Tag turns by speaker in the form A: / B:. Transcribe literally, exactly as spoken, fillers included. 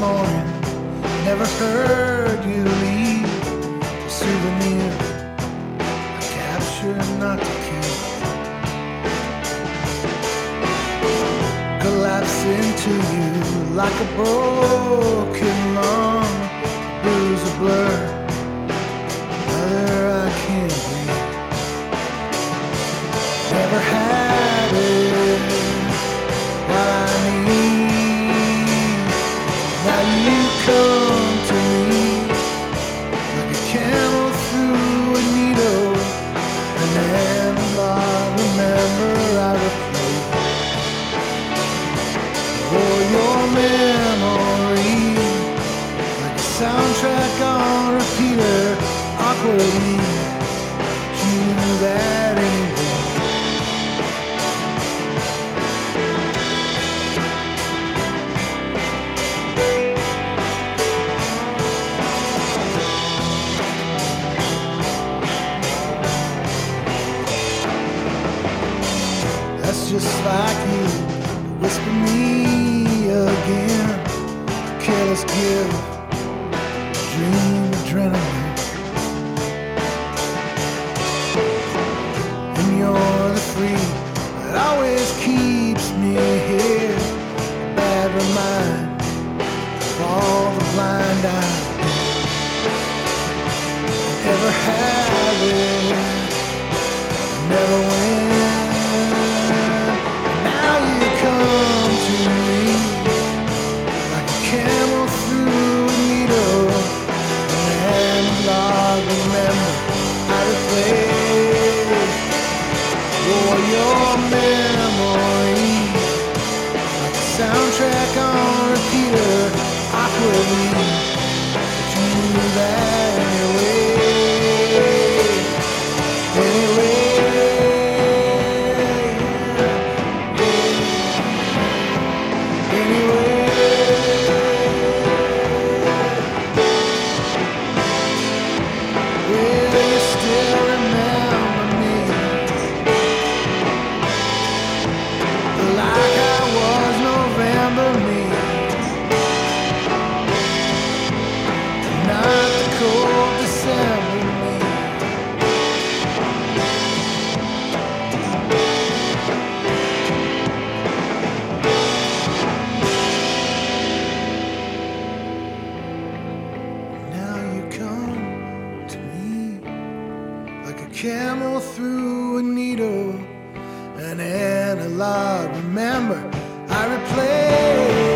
A: morning. Never heard you leave a souvenir, a capture not to keep. Collapse into you like a broken lung, blues a blur. Mother, I can't breathe. Never had it, what I need. Now you come to me like a camel through a needle, and then I remember I replay for your memory like a soundtrack on repeater. Awkwardly, you knew that anyway. That's just like you to whisper me again. Careless give, dream adrenaline. And you're the free that always keeps me here. A bad reminder of all the blind eyes ever had it, never win. Now you come to me like a camel through a needle, and I remember I replay for your memory like a soundtrack on repeater. Awkwardly, but you knew that anyway. Anyway. Camel through a needle, an analog. Remember, I replay.